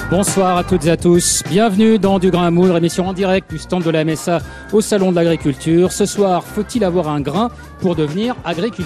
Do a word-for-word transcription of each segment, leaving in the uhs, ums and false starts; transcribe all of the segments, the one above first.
Bonsoir à toutes et à tous. Bienvenue dans Du Grain à Moudre, émission en direct du stand de la M S A au Salon de l'Agriculture. Ce soir, faut-il avoir un grain pour devenir agriculteur ?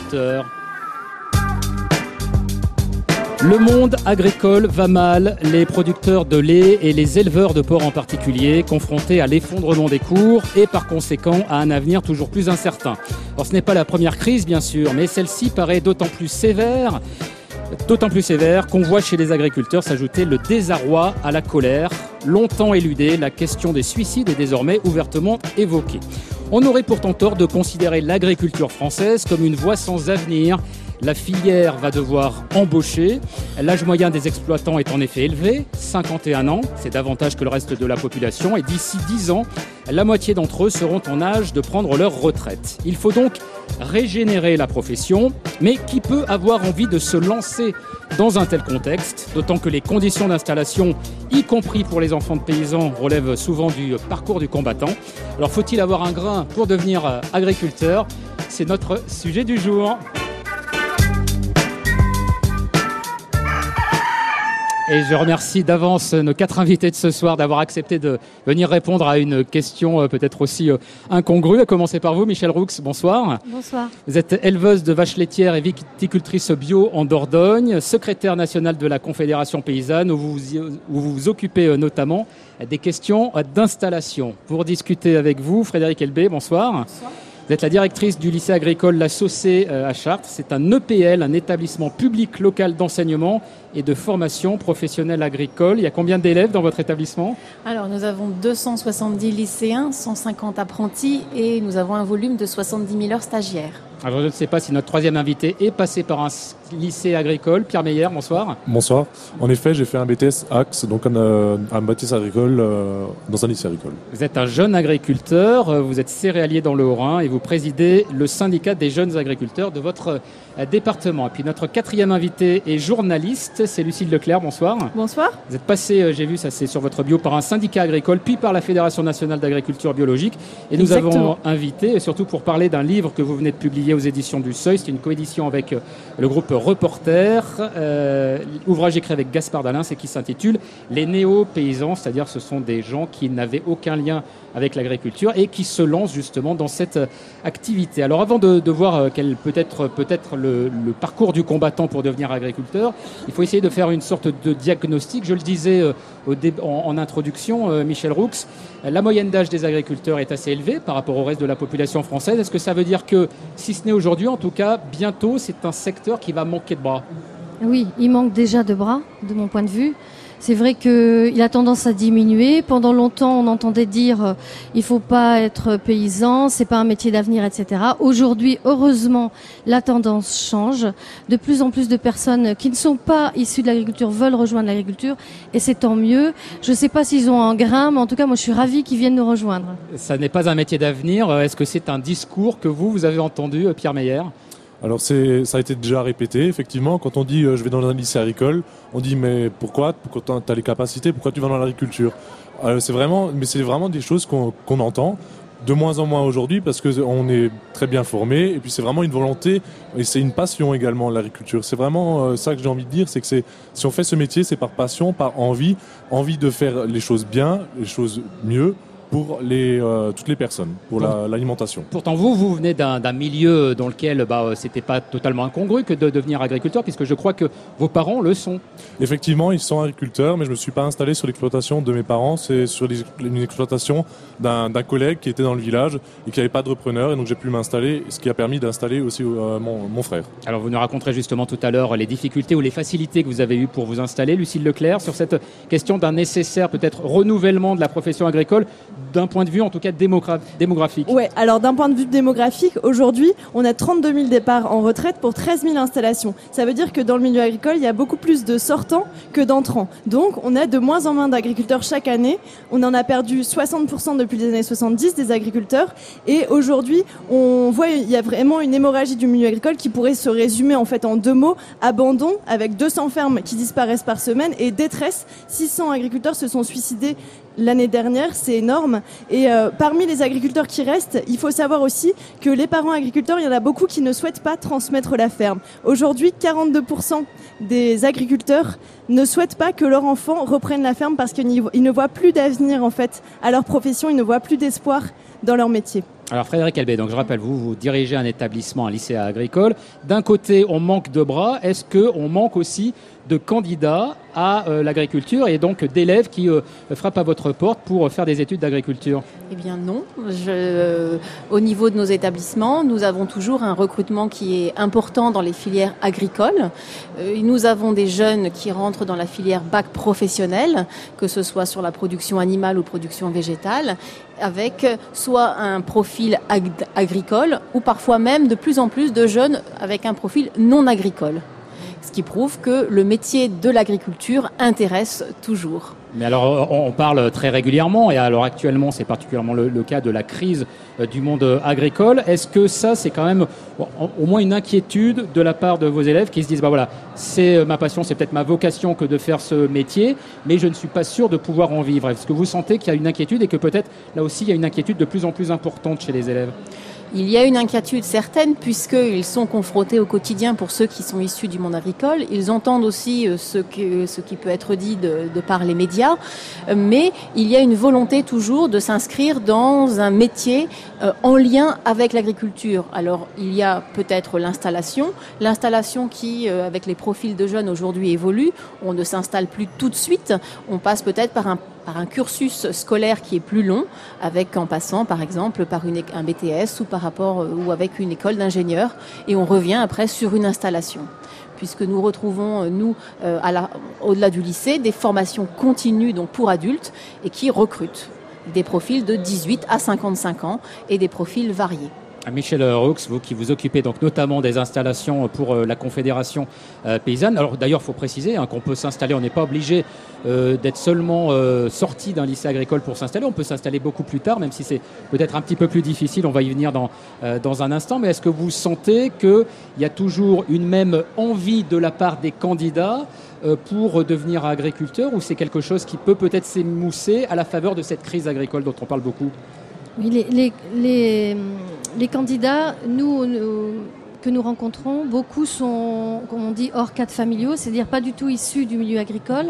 Le monde agricole va mal, les producteurs de lait et les éleveurs de porc en particulier, confrontés à l'effondrement des cours et par conséquent à un avenir toujours plus incertain. Alors ce n'est pas la première crise bien sûr, mais celle-ci paraît d'autant plus sévère D'autant plus sévère qu'on voit chez les agriculteurs s'ajouter le désarroi à la colère. Longtemps éludée, la question des suicides est désormais ouvertement évoquée. On aurait pourtant tort de considérer l'agriculture française comme une voie sans avenir. La filière va devoir embaucher. L'âge moyen des exploitants est en effet élevé, cinquante et un ans, c'est davantage que le reste de la population. Et d'ici dix ans, la moitié d'entre eux seront en âge de prendre leur retraite. Il faut donc régénérer la profession, mais qui peut avoir envie de se lancer dans un tel contexte, d'autant que les conditions d'installation, y compris pour les enfants de paysans, relèvent souvent du parcours du combattant. Alors faut-il avoir un grain pour devenir agriculteur ? C'est notre sujet du jour. Et je remercie d'avance nos quatre invités de ce soir d'avoir accepté de venir répondre à une question peut-être aussi incongrue. À commencer par vous, Michèle Roux, bonsoir. Bonsoir. Vous êtes éleveuse de vaches laitières et viticultrice bio en Dordogne, secrétaire nationale de la Confédération paysanne, où vous où vous, vous occupez notamment des questions d'installation. Pour discuter avec vous, Frédéric Elbé, bonsoir. Bonsoir. Vous êtes la directrice du lycée agricole La Saucée à Chartres. C'est un E P L, un établissement public local d'enseignement et de formation professionnelle agricole. Il y a combien d'élèves dans votre établissement ? Alors, nous avons deux cent soixante-dix lycéens, cent cinquante apprentis et nous avons un volume de soixante-dix mille heures stagiaires. Alors, je ne sais pas si notre troisième invité est passé par un lycée agricole. Pierre Meyer, bonsoir. Bonsoir. En effet, j'ai fait un B T S Axe, donc un, euh, un B T S agricole euh, dans un lycée agricole. Vous êtes un jeune agriculteur, vous êtes céréalier dans le Haut-Rhin et vous présidez le syndicat des jeunes agriculteurs de votre euh, département. Et puis notre quatrième invité est journaliste, c'est Lucille Leclerc, bonsoir. Bonsoir. Vous êtes passé, euh, j'ai vu, ça c'est sur votre bio, par un syndicat agricole, puis par la Fédération nationale d'agriculture biologique. Et nous Exactement. avons invité, surtout pour parler d'un livre que vous venez de publier aux éditions du Seuil. C'est une coédition avec euh, le groupe Reporter, euh, ouvrage écrit avec Gaspard Dalin, c'est qui s'intitule « Les néo-paysans », c'est-à-dire ce sont des gens qui n'avaient aucun lien avec l'agriculture et qui se lancent justement dans cette activité. Alors avant de, de voir quel peut être peut-être le, le parcours du combattant pour devenir agriculteur, il faut essayer de faire une sorte de diagnostic. Je le disais euh, au dé- en, en introduction, euh, Michèle Roux, la moyenne d'âge des agriculteurs est assez élevée par rapport au reste de la population française. Est-ce que ça veut dire que, si ce n'est aujourd'hui, en tout cas, bientôt, c'est un secteur qui va manquer de bras ? Oui, il manque déjà de bras, de mon point de vue. C'est vrai qu'il a tendance à diminuer. Pendant longtemps, on entendait dire euh, il faut pas être paysan, c'est pas un métier d'avenir, et cetera. Aujourd'hui, heureusement, la tendance change. De plus en plus de personnes qui ne sont pas issues de l'agriculture veulent rejoindre l'agriculture et c'est tant mieux. Je ne sais pas s'ils ont un grain, mais en tout cas, moi, je suis ravie qu'ils viennent nous rejoindre. Ça n'est pas un métier d'avenir. Est-ce que c'est un discours que vous, vous avez entendu, Pierre Meyer ? Alors c'est, ça a été déjà répété, effectivement. Quand on dit euh, je vais dans un lycée agricole, on dit mais pourquoi ? Pourquoi tu as les capacités ? Pourquoi tu vas dans l'agriculture ? euh, C'est vraiment, mais c'est vraiment des choses qu'on, qu'on entend de moins en moins aujourd'hui parce qu'on est très bien formé et puis c'est vraiment une volonté et c'est une passion également l'agriculture. C'est vraiment euh, ça que j'ai envie de dire, c'est que c'est, si on fait ce métier, c'est par passion, par envie, envie de faire les choses bien, les choses mieux pour les, euh, toutes les personnes, pour la, l'alimentation. Pourtant, vous, vous venez d'un, d'un milieu dans lequel bah, c'était pas totalement incongru que de devenir agriculteur, puisque je crois que vos parents le sont. Effectivement, ils sont agriculteurs, mais je me suis pas installé sur l'exploitation de mes parents, c'est sur les, une exploitation d'un, d'un collègue qui était dans le village et qui n'avait pas de repreneur, et donc j'ai pu m'installer, ce qui a permis d'installer aussi euh, mon, mon frère. Alors, vous nous raconterez justement tout à l'heure les difficultés ou les facilités que vous avez eues pour vous installer, Lucille Leclerc, sur cette question d'un nécessaire peut-être renouvellement de la profession agricole, d'un point de vue en tout cas démogra- démographique. Ouais, alors d'un point de vue démographique, aujourd'hui, on a trente-deux mille départs en retraite pour treize mille installations. Ça veut dire que dans le milieu agricole, il y a beaucoup plus de sortants que d'entrants. Donc, on a de moins en moins d'agriculteurs chaque année. On en a perdu soixante pour cent depuis les années soixante-dix des agriculteurs. Et aujourd'hui, on voit il y a vraiment une hémorragie du milieu agricole qui pourrait se résumer en fait en deux mots. Abandon, avec deux cents fermes qui disparaissent par semaine, et détresse. six cents agriculteurs se sont suicidés l'année dernière, c'est énorme. Et euh, parmi les agriculteurs qui restent, il faut savoir aussi que les parents agriculteurs, il y en a beaucoup qui ne souhaitent pas transmettre la ferme. Aujourd'hui, quarante-deux pour cent des agriculteurs ne souhaitent pas que leurs enfants reprennent la ferme parce qu'ils ne voient plus d'avenir en fait à leur profession, ils ne voient plus d'espoir dans leur métier. Alors Frédéric Elbé, donc je rappelle, vous, vous dirigez un établissement, un lycée agricole. D'un côté, on manque de bras. Est-ce qu'on manque aussi de candidats à euh, l'agriculture et donc d'élèves qui euh, frappent à votre porte pour faire des études d'agriculture? Eh bien non. Je, euh, au niveau de nos établissements, nous avons toujours un recrutement qui est important dans les filières agricoles. Euh, nous avons des jeunes qui rentrent dans la filière bac professionnel, que ce soit sur la production animale ou production végétale, avec soit un profil ag- agricole ou parfois même de plus en plus de jeunes avec un profil non agricole. Ce qui prouve que le métier de l'agriculture intéresse toujours. Mais alors, on parle très régulièrement, et alors actuellement, c'est particulièrement le, le cas de la crise du monde agricole. Est-ce que ça, c'est quand même au moins une inquiétude de la part de vos élèves qui se disent, bah voilà, c'est ma passion, c'est peut-être ma vocation que de faire ce métier, mais je ne suis pas sûr de pouvoir en vivre. Est-ce que vous sentez qu'il y a une inquiétude et que peut-être, là aussi, il y a une inquiétude de plus en plus importante chez les élèves ? Il y a une inquiétude certaine puisqu'ils sont confrontés au quotidien pour ceux qui sont issus du monde agricole. Ils entendent aussi ce, que, ce qui peut être dit de, de par les médias, mais il y a une volonté toujours de s'inscrire dans un métier euh, en lien avec l'agriculture. Alors il y a peut-être l'installation, l'installation qui, euh, avec les profils de jeunes aujourd'hui évolue. On ne s'installe plus tout de suite, on passe peut-être par un par un cursus scolaire qui est plus long, avec en passant par exemple par une, un B T S ou par rapport ou avec une école d'ingénieur, et on revient après sur une installation. Puisque nous retrouvons, nous, euh, à la, au-delà du lycée, des formations continues donc pour adultes et qui recrutent des profils de dix-huit à cinquante-cinq ans et des profils variés. Michel Roux, vous qui vous occupez donc notamment des installations pour la Confédération euh, paysanne. Alors d'ailleurs, il faut préciser hein, qu'on peut s'installer, on n'est pas obligé euh, d'être seulement euh, sorti d'un lycée agricole pour s'installer. On peut s'installer beaucoup plus tard, même si c'est peut-être un petit peu plus difficile. On va y venir dans, euh, dans un instant. Mais est-ce que vous sentez qu'il y a toujours une même envie de la part des candidats euh, pour devenir agriculteur, ou c'est quelque chose qui peut peut-être s'émousser à la faveur de cette crise agricole dont on parle beaucoup ? Oui, les, les, les, les candidats, nous, nous, que nous rencontrons, beaucoup sont, comme on dit, hors cadre familiaux, c'est-à-dire pas du tout issus du milieu agricole.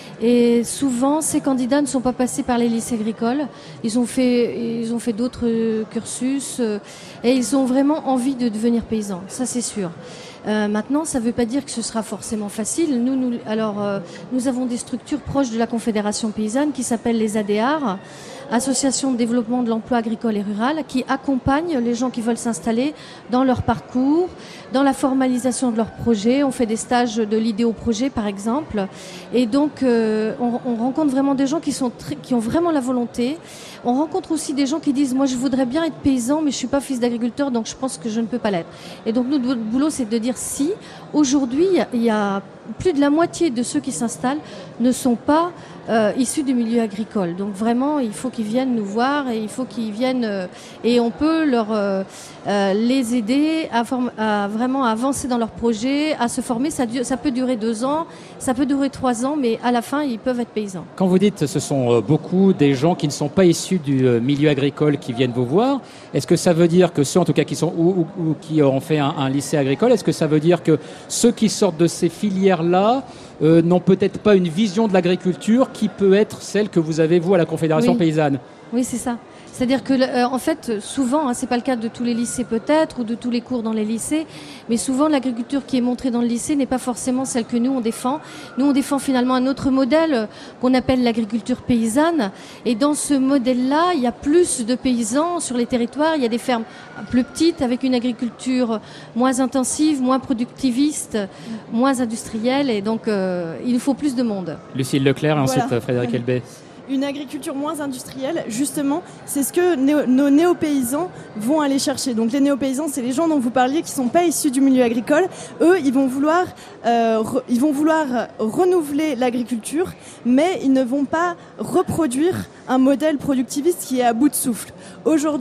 Et souvent, ces candidats ne sont pas passés par les lycées agricoles. Ils ont fait, ils ont fait d'autres cursus et ils ont vraiment envie de devenir paysans. Ça, c'est sûr. Euh, maintenant, ça ne veut pas dire que ce sera forcément facile. Nous, nous, alors, euh, nous avons des structures proches de la Confédération paysanne qui s'appellent les A D A R, Association de développement de l'emploi agricole et rural, qui accompagnent les gens qui veulent s'installer dans leur parcours, dans la formalisation de leurs projets. On fait des stages de l'idéoprojet, par exemple. Et donc, euh, on, on rencontre vraiment des gens qui, sont très, qui ont vraiment la volonté. On rencontre aussi des gens qui disent « Moi, je voudrais bien être paysan, mais je suis pas fils d'agriculteur, donc je pense que je ne peux pas l'être. » Et donc, notre boulot, c'est de dire si, aujourd'hui, il y a plus de la moitié de ceux qui s'installent ne sont pas euh, issus du milieu agricole. Donc vraiment, il faut qu'ils viennent nous voir et il faut qu'ils viennent euh, et on peut leur euh, euh, les aider à, form- à vraiment avancer dans leur projet, à se former. Ça, du- ça peut durer deux ans, ça peut durer trois ans, mais à la fin, ils peuvent être paysans. Quand vous dites ce sont beaucoup des gens qui ne sont pas issus du milieu agricole qui viennent vous voir, est-ce que ça veut dire que ceux en tout cas qui sont ou, ou, ou qui ont fait un, un lycée agricole, est-ce que ça veut dire que ceux qui sortent de ces filières-là euh, n'ont peut-être pas une vision de l'agriculture qui peut être celle que vous avez vous à la Confédération Oui. paysanne? Oui, c'est ça. C'est-à-dire que, euh, en fait, souvent, hein, c'est pas le cas de tous les lycées peut-être, ou de tous les cours dans les lycées, mais souvent l'agriculture qui est montrée dans le lycée n'est pas forcément celle que nous on défend. Nous, on défend finalement un autre modèle euh, qu'on appelle l'agriculture paysanne. Et dans ce modèle-là, il y a plus de paysans sur les territoires. Il y a des fermes plus petites avec une agriculture moins intensive, moins productiviste, moins industrielle, et donc euh, il nous faut plus de monde. Lucille Leclerc et Voilà. ensuite Frédéric Elbé. Une agriculture moins industrielle, justement, c'est ce que néo- nos néo-paysans vont aller chercher. Donc les néo-paysans, c'est les gens dont vous parliez qui sont pas issus du milieu agricole. Eux, ils vont vouloir, euh, re- ils vont vouloir renouveler l'agriculture, mais ils ne vont pas reproduire un modèle productiviste qui est à bout de souffle. Aujourd'hui,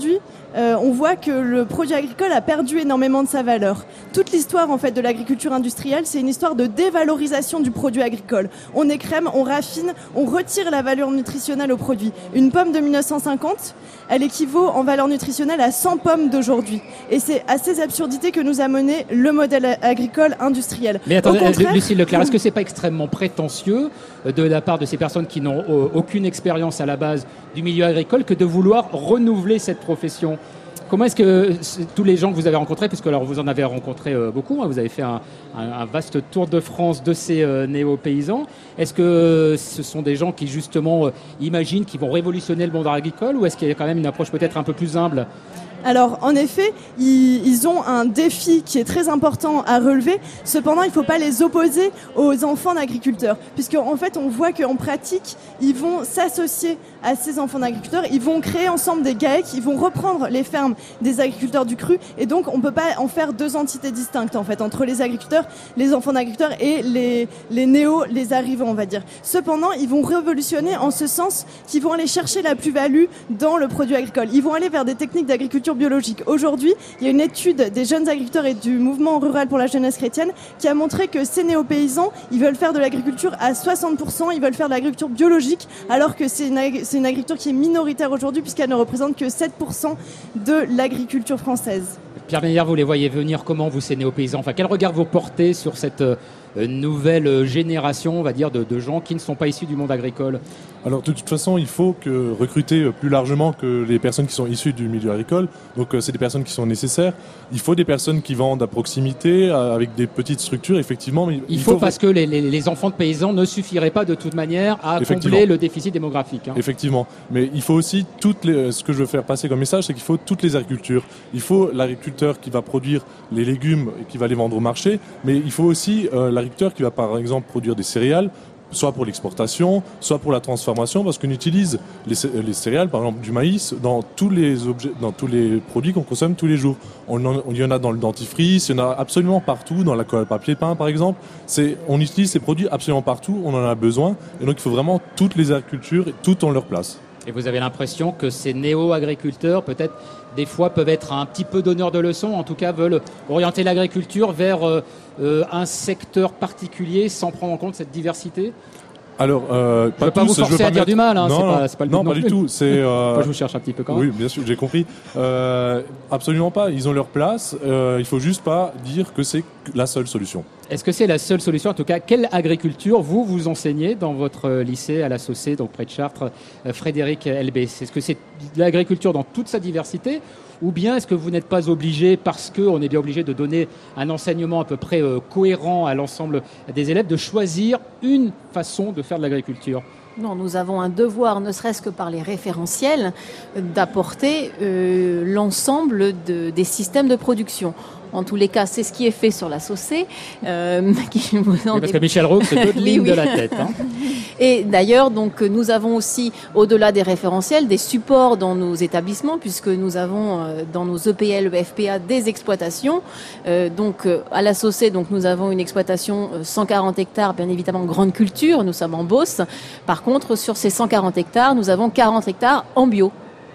euh, on voit que le produit agricole a perdu énormément de sa valeur. Toute l'histoire en fait de l'agriculture industrielle, c'est une histoire de dévalorisation du produit agricole. On écrème, on raffine, on retire la valeur nutritionnelle au produit. Une pomme de mille neuf cent cinquante, elle équivaut en valeur nutritionnelle à cent pommes d'aujourd'hui. Et c'est à ces absurdités que nous a mené le modèle agricole industriel. Mais attendez, contraire... Lucille Leclerc, est-ce que c'est pas extrêmement prétentieux de la part de ces personnes qui n'ont aucune expérience à la base du milieu agricole que de vouloir renouveler cette profession ? Comment est-ce que tous les gens que vous avez rencontrés, puisque alors vous en avez rencontré euh, beaucoup, hein, vous avez fait un, un, un vaste tour de France de ces euh, néo-paysans, est-ce que ce sont des gens qui justement euh, imaginent qu'ils vont révolutionner le monde agricole, ou est-ce qu'il y a quand même une approche peut-être un peu plus humble ? Alors, en effet, ils, ils ont un défi qui est très important à relever. Cependant, il ne faut pas les opposer aux enfants d'agriculteurs, puisque en fait, on voit qu'en pratique, ils vont s'associer à ces enfants d'agriculteurs. Ils vont créer ensemble des G A E C, ils vont reprendre les fermes des agriculteurs du cru, et donc on ne peut pas en faire deux entités distinctes en fait entre les agriculteurs, les enfants d'agriculteurs et les les néo, les arrivants, on va dire. Cependant, ils vont révolutionner en ce sens qu'ils vont aller chercher la plus-value dans le produit agricole. Ils vont aller vers des techniques d'agriculture biologique. Aujourd'hui, il y a une étude des jeunes agriculteurs et du mouvement rural pour la jeunesse chrétienne qui a montré que ces néo-paysans, ils veulent faire de l'agriculture à soixante pour cent, ils veulent faire de l'agriculture biologique, alors que c'est une, ag- c'est une agriculture qui est minoritaire aujourd'hui puisqu'elle ne représente que sept pour cent de l'agriculture française. Pierre Meyer, vous les voyez venir comment, vous, ces néo-paysans ? Enfin, quel regard vous portez sur cette euh, nouvelle génération, on va dire, de, de gens qui ne sont pas issus du monde agricole ? Alors, de toute façon, il faut que recruter plus largement que les personnes qui sont issues du milieu agricole. Donc, euh, c'est des personnes qui sont nécessaires. Il faut des personnes qui vendent à proximité, euh, avec des petites structures, effectivement. Mais il, il faut, faut parce que les, les, les enfants de paysans ne suffiraient pas de toute manière à combler le déficit démographique. Hein. Effectivement. Mais il faut aussi toutes les, ce que je veux faire passer comme message, c'est qu'il faut toutes les agricultures. Il faut l'agriculteur qui va produire les légumes et qui va les vendre au marché, mais il faut aussi euh, l'agriculteur qui va par exemple produire des céréales, soit pour l'exportation, soit pour la transformation, parce qu'on utilise les, les céréales, par exemple du maïs, dans tous les objets, dans tous les produits qu'on consomme tous les jours. On, en, il y en a dans le dentifrice, il y en a absolument partout, dans la colle à papier peint par exemple. C'est, on utilise ces produits absolument partout, on en a besoin, et donc il faut vraiment toutes les agricultures, toutes ont leur place. Et vous avez l'impression que ces néo-agriculteurs, peut-être, des fois, peuvent être un petit peu donneurs de leçons, en tout cas veulent orienter l'agriculture vers euh, euh, un secteur particulier sans prendre en compte cette diversité ? Alors, euh, pas je ne veux pas tous, vous forcer à pas dire mettre... du mal, hein, non, c'est pas, c'est pas le but non, non pas plus. du tout. C'est, euh... Moi, je vous cherche un petit peu quand même. Oui, bien sûr, j'ai compris. Euh, absolument pas. Ils ont leur place. Euh, il faut juste pas dire que c'est la seule solution. Est-ce que c'est la seule solution ? En tout cas, quelle agriculture vous vous enseignez dans votre lycée à la Saussée, donc près de Chartres, Frédéric Elbès ? Est-ce que c'est de l'agriculture dans toute sa diversité ? Ou bien est-ce que vous n'êtes pas obligé, parce qu'on est bien obligé de donner un enseignement à peu près euh, cohérent à l'ensemble des élèves, de choisir une façon de faire de l'agriculture ? Non, nous avons un devoir, ne serait-ce que par les référentiels, d'apporter euh, l'ensemble de, des systèmes de production. En tous les cas, c'est ce qui est fait sur la Saussée. Euh, qui vous en oui, parce que Michel Roux, c'est deux lignes oui. de la tête. Hein. Et d'ailleurs, donc, nous avons aussi, au-delà des référentiels, des supports dans nos établissements, puisque nous avons euh, dans nos E P L, F P A, des exploitations. Euh, donc, euh, à la Saussée, donc, nous avons une exploitation euh, cent quarante hectares, bien évidemment, grande culture. Nous sommes en Beauce. Par contre, sur ces cent quarante hectares, nous avons quarante hectares en bio.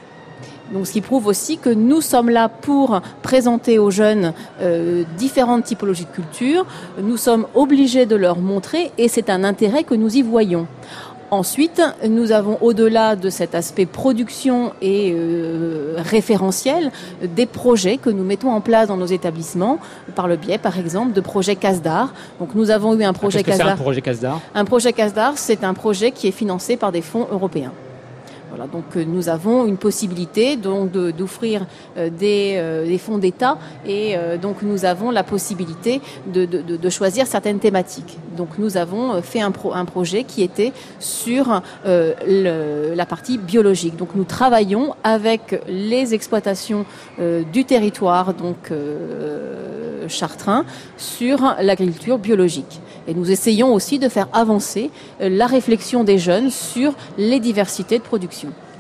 Donc, ce qui prouve aussi que nous sommes là pour présenter aux jeunes euh, différentes typologies de culture. Nous sommes obligés de leur montrer et c'est un intérêt que nous y voyons. Ensuite, nous avons, au-delà de cet aspect production et euh, référentiel, des projets que nous mettons en place dans nos établissements, par le biais, par exemple, de projets CASDAR. Donc, nous avons eu un projet ah, qu'est-ce que CASDAR. C'est un projet CASDAR. Un projet CASDAR, c'est un projet qui est financé par des fonds européens. Voilà, donc euh, nous avons une possibilité donc de, d'offrir euh, des, euh, des fonds d'État et euh, donc nous avons la possibilité de, de, de choisir certaines thématiques. Donc nous avons fait un, pro, un projet qui était sur euh, le, la partie biologique. Donc nous travaillons avec les exploitations euh, du territoire donc euh, chartrain sur l'agriculture biologique. Et nous essayons aussi de faire avancer la réflexion des jeunes sur les diversités de production.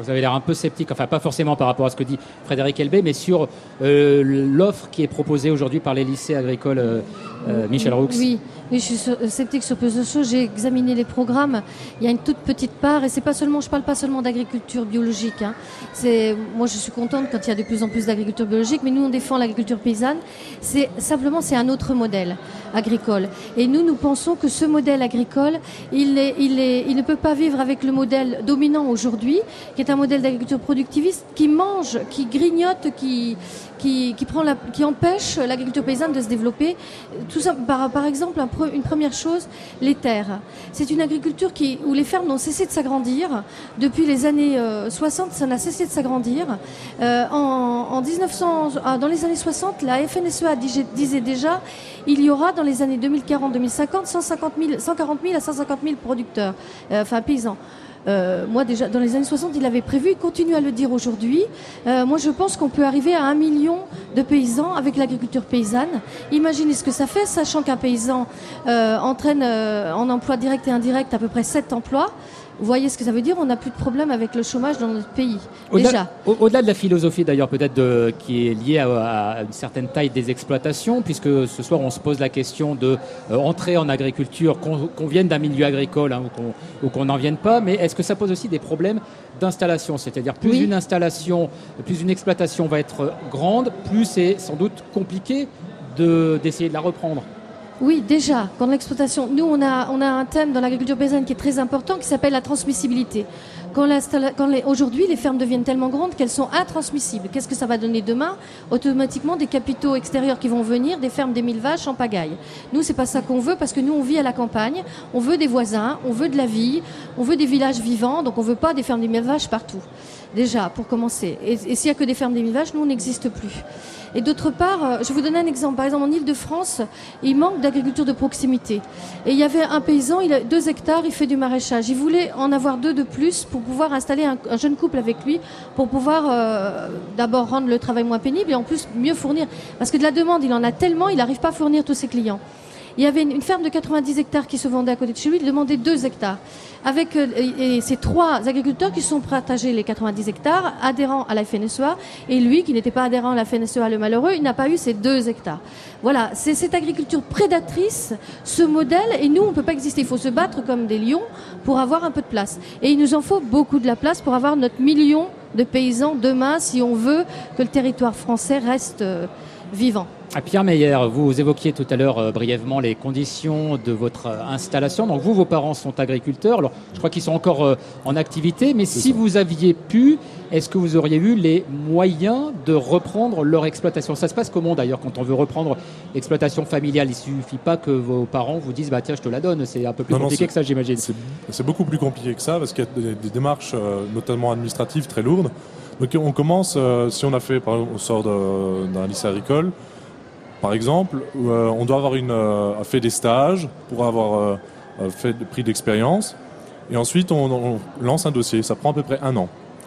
Vous avez l'air un peu sceptique, enfin pas forcément par rapport à ce que dit Frédéric Elbé, mais sur euh, l'offre qui est proposée aujourd'hui par les lycées agricoles, euh, euh, Michel Roux. Oui, oui, je suis sceptique sur peu de choses. J'ai examiné les programmes. Il y a une toute petite part, et c'est pas seulement, je parle pas seulement d'agriculture biologique. Hein. C'est, moi, je suis contente quand il y a de plus en plus d'agriculture biologique, mais nous, on défend l'agriculture paysanne. C'est simplement, c'est un autre modèle agricole. Et nous, nous pensons que ce modèle agricole, il est, il est, il ne peut pas vivre avec le modèle dominant aujourd'hui, qui est un modèle d'agriculture productiviste qui mange, qui grignote, qui Qui, qui, prend la, qui empêche l'agriculture paysanne de se développer. Tout ça, par, par exemple, un, une première chose, les terres. C'est une agriculture qui, où les fermes n'ont cessé de s'agrandir. Depuis les années euh, soixante, ça n'a cessé de s'agrandir. Euh, en, en mille neuf cents, ah, dans les années soixante, la F N S E A disait déjà il y aura dans les années deux mille quarante deux mille cinquante cent cinquante mille, cent quarante mille à cent cinquante mille producteurs, euh, enfin paysans. Euh, moi déjà dans les années soixante il avait prévu, il continue à le dire aujourd'hui. Euh, moi je pense qu'on peut arriver à un million de paysans avec l'agriculture paysanne. Imaginez ce que ça fait, sachant qu'un paysan euh, entraîne euh, en emploi direct et indirect à peu près sept emplois. Vous voyez ce que ça veut dire? On n'a plus de problème avec le chômage dans notre pays. Au-delà, déjà. Au, au-delà de la philosophie d'ailleurs peut-être de, qui est liée à, à une certaine taille des exploitations, puisque ce soir on se pose la question de euh, entrer en agriculture, qu'on, qu'on vienne d'un milieu agricole hein, ou, qu'on, ou qu'on n'en vienne pas, mais est-ce que ça pose aussi des problèmes d'installation? C'est-à-dire plus oui. une installation, plus une exploitation va être grande, plus c'est sans doute compliqué de, d'essayer de la reprendre. Oui, déjà, quand l'exploitation, nous on a, on a un thème dans l'agriculture paysanne qui est très important qui s'appelle la transmissibilité. Quand, quand les, aujourd'hui les fermes deviennent tellement grandes qu'elles sont intransmissibles. Qu'est-ce que ça va donner demain? Automatiquement des capitaux extérieurs qui vont venir, des fermes des mille vaches en pagaille. Nous c'est pas ça qu'on veut parce que nous on vit à la campagne, on veut des voisins, on veut de la vie, on veut des villages vivants, donc on veut pas des fermes des mille vaches partout. Déjà, pour commencer. Et, et s'il y a que des fermes des mille vaches, nous on n'existe plus. Et d'autre part, je vais vous donner un exemple. Par exemple, en Île-de-France, il manque d'agriculture de proximité. Et il y avait un paysan, il a deux hectares, il fait du maraîchage. Il voulait en avoir deux de plus pour pouvoir installer un, un jeune couple avec lui, pour pouvoir euh, d'abord rendre le travail moins pénible et en plus mieux fournir. Parce que de la demande, il en a tellement, il n'arrive pas à fournir tous ses clients. Il y avait une, une ferme de quatre-vingt-dix hectares qui se vendait à côté de chez lui, il demandait deux hectares. Avec euh, et, et ces trois agriculteurs qui sont partagés les quatre-vingt-dix hectares, adhérents à la F N S E A, et lui qui n'était pas adhérent à la F N S E A, le malheureux, il n'a pas eu ces deux hectares. Voilà, c'est cette agriculture prédatrice, ce modèle, et nous on ne peut pas exister, il faut se battre comme des lions pour avoir un peu de place. Et il nous en faut beaucoup de la place pour avoir notre million de paysans demain si on veut que le territoire français reste euh, vivant. À Pierre Meyer, vous évoquiez tout à l'heure euh, brièvement les conditions de votre euh, installation. Donc vous, vos parents sont agriculteurs. Alors, je crois qu'ils sont encore euh, en activité. Mais c'est si ça. Vous aviez pu, est-ce que vous auriez eu les moyens de reprendre leur exploitation? Ça se passe comment d'ailleurs quand on veut reprendre l'exploitation familiale? Il ne suffit pas que vos parents vous disent bah, « tiens, je te la donne ». C'est un peu plus non, compliqué non, que ça, j'imagine. C'est, c'est beaucoup plus compliqué que ça parce qu'il y a des, des démarches, euh, notamment administratives, très lourdes. Donc on commence, euh, si on a fait, par exemple, on sort de, d'un lycée agricole, par exemple, euh, on doit avoir une, euh, fait des stages pour avoir euh, fait pris d'expérience. Et ensuite, on, on lance un dossier. Ça prend à peu près un an.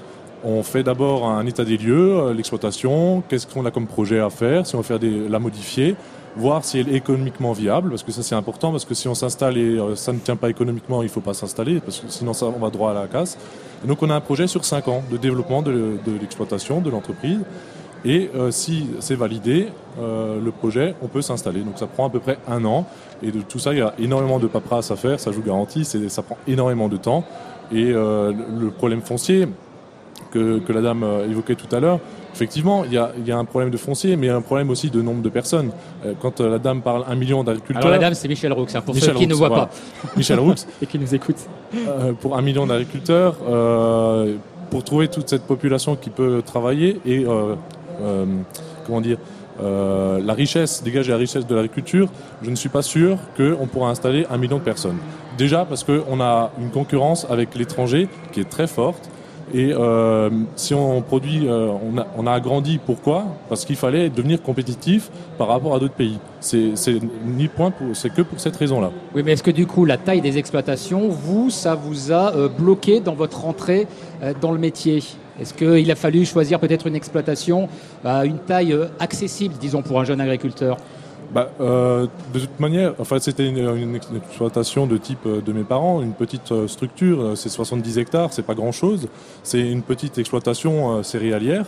On fait d'abord un état des lieux, euh, l'exploitation, qu'est-ce qu'on a comme projet à faire, si on veut faire des, la modifier, voir si elle est économiquement viable, parce que ça c'est important, parce que si on s'installe et euh, ça ne tient pas économiquement, il ne faut pas s'installer, parce que sinon ça, on va droit à la casse. Et donc on a un projet sur cinq ans de développement de, de l'exploitation, de l'entreprise. Et euh, si c'est validé, euh, le projet, on peut s'installer. Donc ça prend à peu près un an. Et de tout ça, il y a énormément de paperasse à faire, ça je vous garantis, c'est, ça prend énormément de temps. Et euh, le problème foncier que, que la dame évoquait tout à l'heure, effectivement, il y a, il y a un problème de foncier, mais il y a un problème aussi de nombre de personnes. Quand la dame parle un million d'agriculteurs... Alors la dame, c'est Michel Roux, hein, pour Michel ceux qui Roux, ne voient voilà. pas. Michel Roux. Et qui nous écoute. Euh, pour un million d'agriculteurs, euh, pour trouver toute cette population qui peut travailler et... Euh, Euh, comment dire, euh, la richesse, dégager la richesse de l'agriculture, je ne suis pas sûr qu'on pourra installer un million de personnes. Déjà parce qu'on a une concurrence avec l'étranger qui est très forte. Et euh, si on produit, euh, on, a, on a agrandi. Pourquoi? Parce qu'il fallait devenir compétitif par rapport à d'autres pays. C'est, c'est ni point pour, c'est que pour cette raison-là. Oui, mais est-ce que du coup, la taille des exploitations, vous, ça vous a euh, bloqué dans votre entrée euh, dans le métier? Est-ce qu'il a fallu choisir peut-être une exploitation à une taille accessible, disons, pour un jeune agriculteur? Bah, euh, de toute manière, enfin, c'était une, une exploitation de type de mes parents, une petite structure, c'est soixante-dix hectares, c'est pas grand-chose, c'est une petite exploitation euh, céréalière.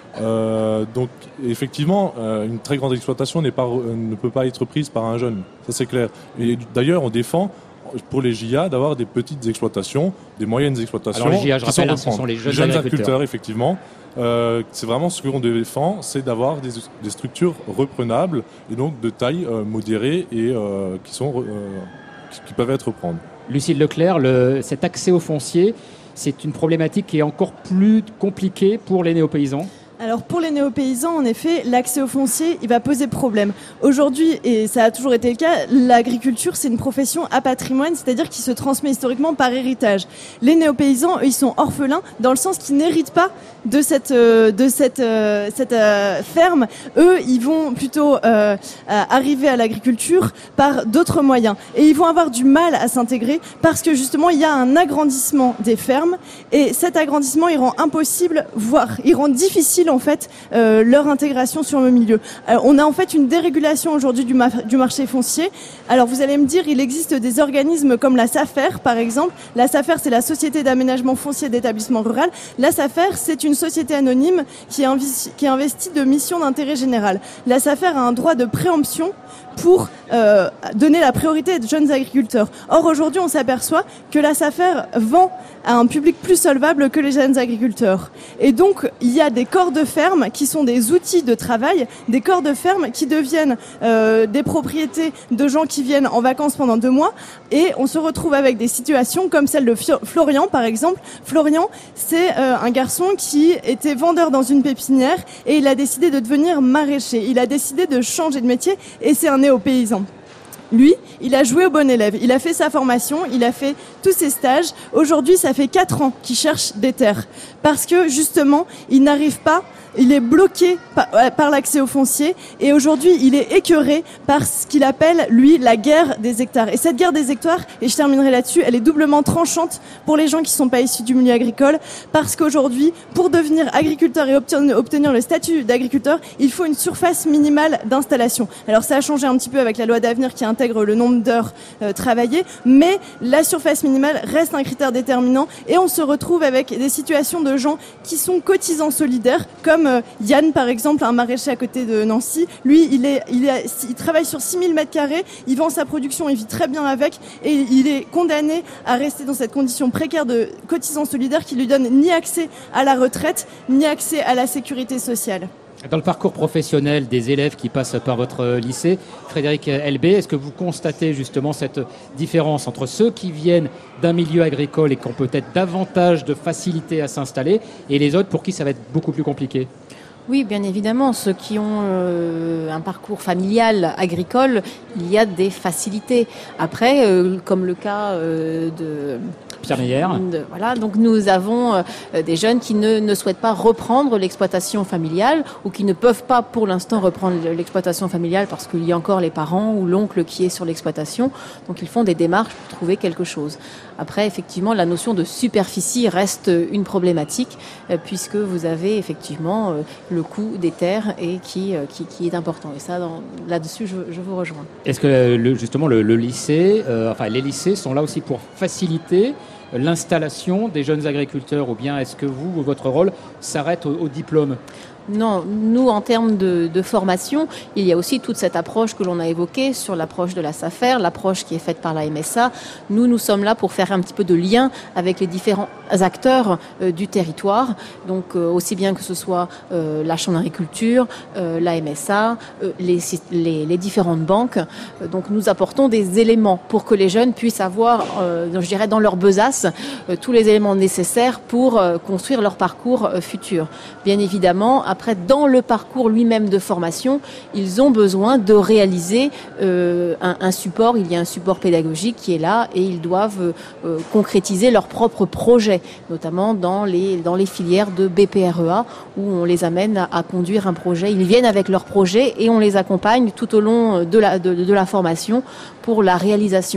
Euh, donc, effectivement, euh, une très grande exploitation n'est pas, euh, ne peut pas être prise par un jeune, ça c'est clair. Et d'ailleurs, on défend pour les J A d'avoir des petites exploitations, des moyennes exploitations. Alors les J A, je rappelle, hein, ce sont les jeunes, jeunes agriculteurs. agriculteurs, effectivement. Euh, c'est vraiment ce qu'on défend, c'est d'avoir des, des structures reprenables et donc de taille euh, modérée et euh, qui sont euh, qui peuvent être reprendre. Lucille Leclerc, le, cet accès au foncier, c'est une problématique qui est encore plus compliquée pour les néo-paysans. Alors pour les néo-paysans, en effet, l'accès au foncier, il va poser problème. Aujourd'hui, et ça a toujours été le cas, l'agriculture, c'est une profession à patrimoine, c'est-à-dire qui se transmet historiquement par héritage. Les néo-paysans, eux, ils sont orphelins dans le sens qu'ils n'héritent pas de cette euh, de cette euh, cette euh, ferme. Eux, ils vont plutôt euh, arriver à l'agriculture par d'autres moyens, et ils vont avoir du mal à s'intégrer parce que justement, il y a un agrandissement des fermes, et cet agrandissement, il rend impossible, voire il rend difficile en fait euh, leur intégration sur le milieu. Alors, on a en fait une dérégulation aujourd'hui du, ma- du marché foncier. Alors vous allez me dire, il existe des organismes comme la SAFER par exemple. La SAFER, c'est la Société d'aménagement foncier d'établissement rural. La SAFER, c'est une société anonyme qui est, invi- qui est investie de missions d'intérêt général. La SAFER a un droit de préemption pour euh, donner la priorité aux jeunes agriculteurs. Or, aujourd'hui, on s'aperçoit que la SAFER vend à un public plus solvable que les jeunes agriculteurs. Et donc, il y a des corps de ferme qui sont des outils de travail, des corps de ferme qui deviennent euh, des propriétés de gens qui viennent en vacances pendant deux mois. Et on se retrouve avec des situations comme celle de Fio- Florian, par exemple. Florian, c'est euh, un garçon qui était vendeur dans une pépinière et il a décidé de devenir maraîcher. Il a décidé de changer de métier et c'est un néo-paysan. Lui, il a joué au bon élève, il a fait sa formation, il a fait tous ses stages. Aujourd'hui, ça fait quatre ans qu'il cherche des terres parce que justement, il n'arrive pas, il est bloqué par, par l'accès au foncier et aujourd'hui, il est écœuré par ce qu'il appelle, lui, la guerre des hectares. Et cette guerre des hectares, et je terminerai là-dessus, elle est doublement tranchante pour les gens qui ne sont pas issus du milieu agricole parce qu'aujourd'hui, pour devenir agriculteur et obtenir, obtenir le statut d'agriculteur, il faut une surface minimale d'installation. Alors ça a changé un petit peu avec la loi d'avenir qui intègre le nombre d'heures euh, travaillées, mais la surface minimale reste un critère déterminant et on se retrouve avec des situations de gens qui sont cotisants solidaires, comme euh, Yann par exemple, un maraîcher à côté de Nancy. Lui, il est, il est, il travaille sur six mille mètres carrés, il vend sa production, il vit très bien avec et il est condamné à rester dans cette condition précaire de cotisant solidaire qui lui donne ni accès à la retraite, ni accès à la sécurité sociale. Dans le parcours professionnel des élèves qui passent par votre lycée, Frédéric Elbé, est-ce que vous constatez justement cette différence entre ceux qui viennent d'un milieu agricole et qui ont peut-être davantage de facilité à s'installer et les autres pour qui ça va être beaucoup plus compliqué ? Oui, bien évidemment. Ceux qui ont euh, un parcours familial agricole, il y a des facilités. Après, euh, comme le cas euh, de... Pierre Meyer. De, voilà, donc nous avons euh, des jeunes qui ne, ne souhaitent pas reprendre l'exploitation familiale ou qui ne peuvent pas pour l'instant reprendre l'exploitation familiale parce qu'il y a encore les parents ou l'oncle qui est sur l'exploitation. Donc ils font des démarches pour trouver quelque chose. Après, effectivement, la notion de superficie reste une problématique euh, puisque vous avez effectivement euh, le coût des terres et qui, euh, qui, qui est important. Et ça, dans, là-dessus, je, je vous rejoins. Est-ce que le, justement le, le lycée, euh, enfin les lycées sont là aussi pour faciliter l'installation des jeunes agriculteurs ou bien est-ce que vous, votre rôle s'arrête au, au diplôme ? Non, nous, en termes de, de formation, il y a aussi toute cette approche que l'on a évoquée sur l'approche de la SAFER, l'approche qui est faite par la M S A. Nous, nous sommes là pour faire un petit peu de lien avec les différents acteurs euh, du territoire. Donc, euh, aussi bien que ce soit euh, la Chambre d'agriculture, euh, la M S A, euh, les, les, les différentes banques. Euh, donc, nous apportons des éléments pour que les jeunes puissent avoir, euh, je dirais, dans leur besace, euh, tous les éléments nécessaires pour euh, construire leur parcours euh, futur. Bien évidemment, après, dans le parcours lui-même de formation, ils ont besoin de réaliser euh, un, un support. Il y a un support pédagogique qui est là et ils doivent euh, concrétiser leurs propres projets, notamment dans les, dans les filières de B P R E A où on les amène à, à conduire un projet. Ils viennent avec leur projet et on les accompagne tout au long de la, de, de la formation pour la réalisation.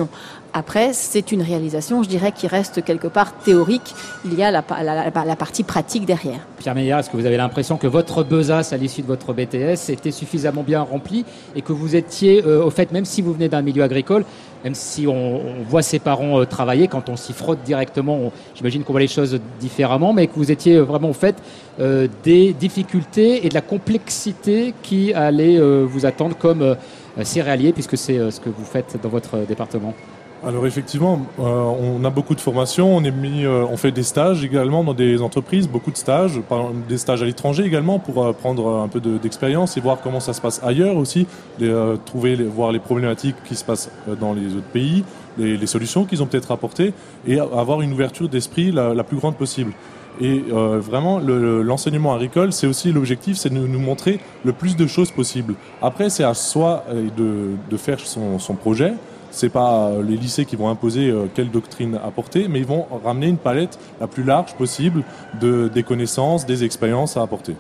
Après, c'est une réalisation, je dirais, qui reste quelque part théorique. Il y a la, la, la, la partie pratique derrière. Pierre Meillard, est-ce que vous avez l'impression que votre besace à l'issue de votre B T S était suffisamment bien remplie et que vous étiez, euh, au fait, même si vous venez d'un milieu agricole, même si on, on voit ses parents euh, travailler, quand on s'y frotte directement, on, j'imagine qu'on voit les choses différemment, mais que vous étiez vraiment au fait euh, des difficultés et de la complexité qui allait euh, vous attendre comme euh, céréalier, puisque c'est euh, ce que vous faites dans votre euh, département? Alors effectivement, euh, on a beaucoup de formations, on est mis, euh, on fait des stages également dans des entreprises, beaucoup de stages, par exemple, des stages à l'étranger également pour euh, prendre un peu de, d'expérience et voir comment ça se passe ailleurs aussi, les, euh, trouver, les, voir les problématiques qui se passent dans les autres pays, les, les solutions qu'ils ont peut-être apportées et avoir une ouverture d'esprit la, la plus grande possible. Et euh, vraiment, le, l'enseignement agricole, c'est aussi l'objectif, c'est de nous montrer le plus de choses possibles. Après, c'est à soi de, de faire son, son projet. C'est pas les lycées qui vont imposer quelle doctrine apporter, mais ils vont ramener une palette la plus large possible de, des connaissances, des expériences à apporter.